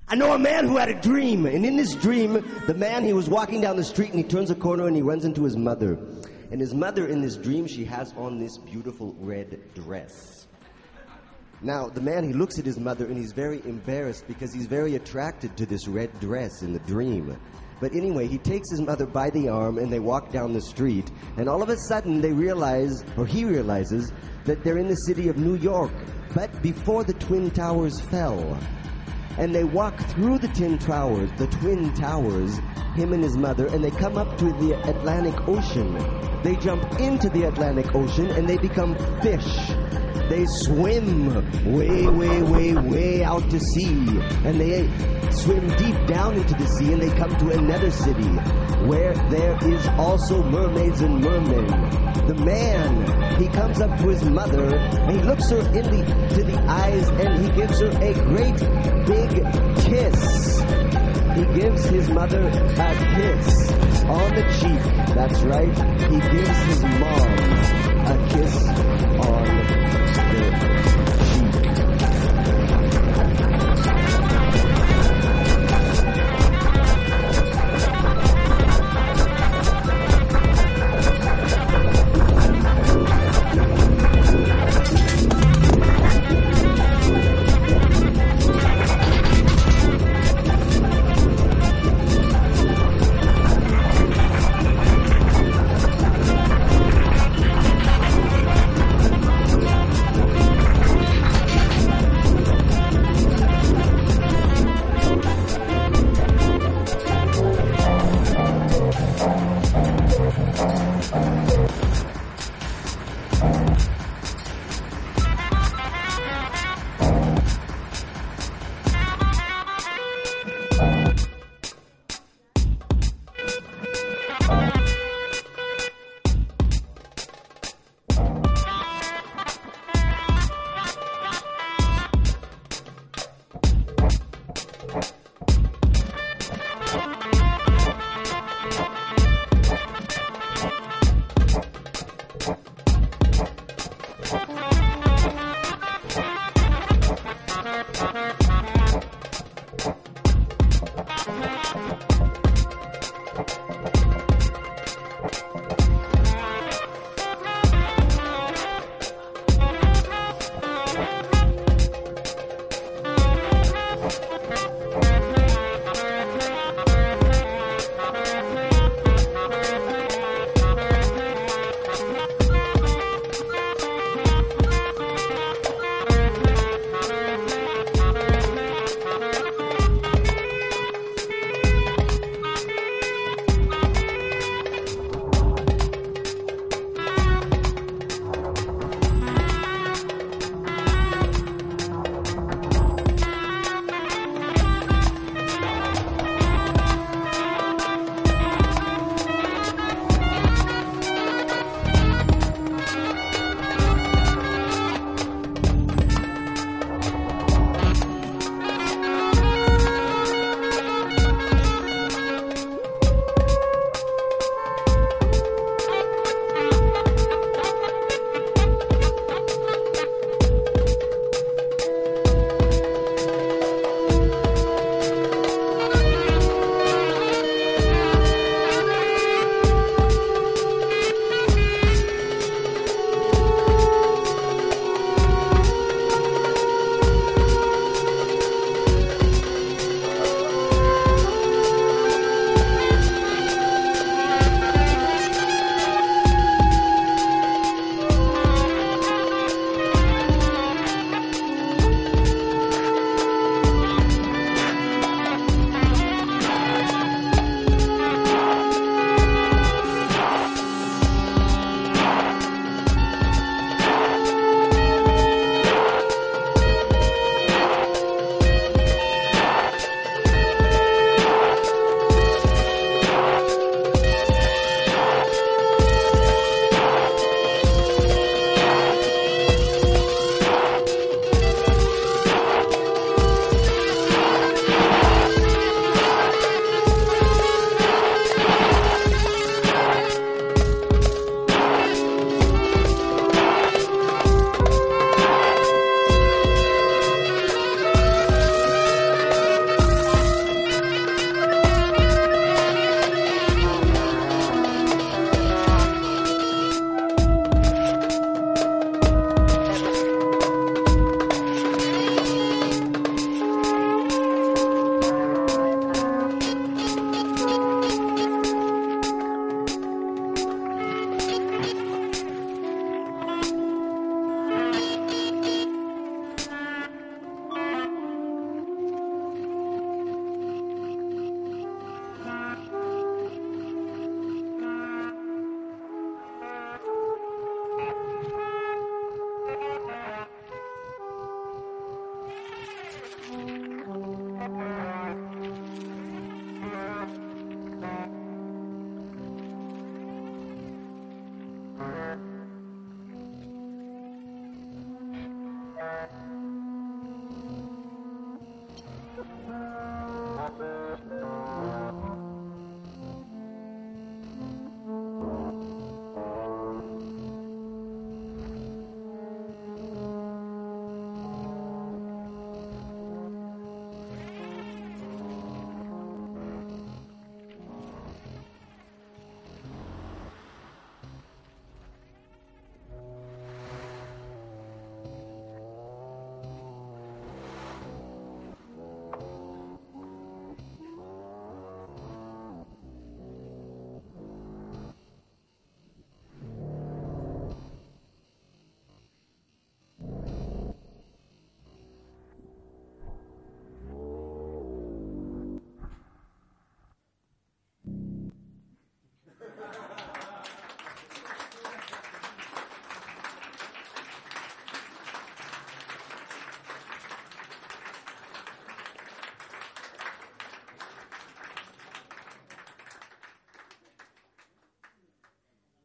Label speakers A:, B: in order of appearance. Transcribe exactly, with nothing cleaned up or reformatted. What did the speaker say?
A: I know a man who had a dream, and in this dream, the man, he was walking down the street, and he turns a corner, and he runs into his mother. And his mother, in this dream, she has on this beautiful red dress. Now, the man, he looks at his mother, and he's very embarrassed because he's very attracted to this red dress in the dream. But anyway, he takes his mother by the arm, and they walk down the street, and all of a sudden, they realize, or he realizes, that they're in the city of New York, but before the Twin Towers fell. And they walk through the Twin Towers, the Twin Towers, him and his mother, and they come up to the Atlantic Ocean. They jump into the Atlantic Ocean, and they become fish. They swim way, way, way, way out to sea. And they swim deep down into the sea, and they come to another city where there is also mermaids and mermen. The man, he comes up to his mother, and he looks her in the, to the eyes, and he gives her a great big kiss. He gives his mother a kiss on the cheek. That's right. He gives his mom a kiss on the cheek.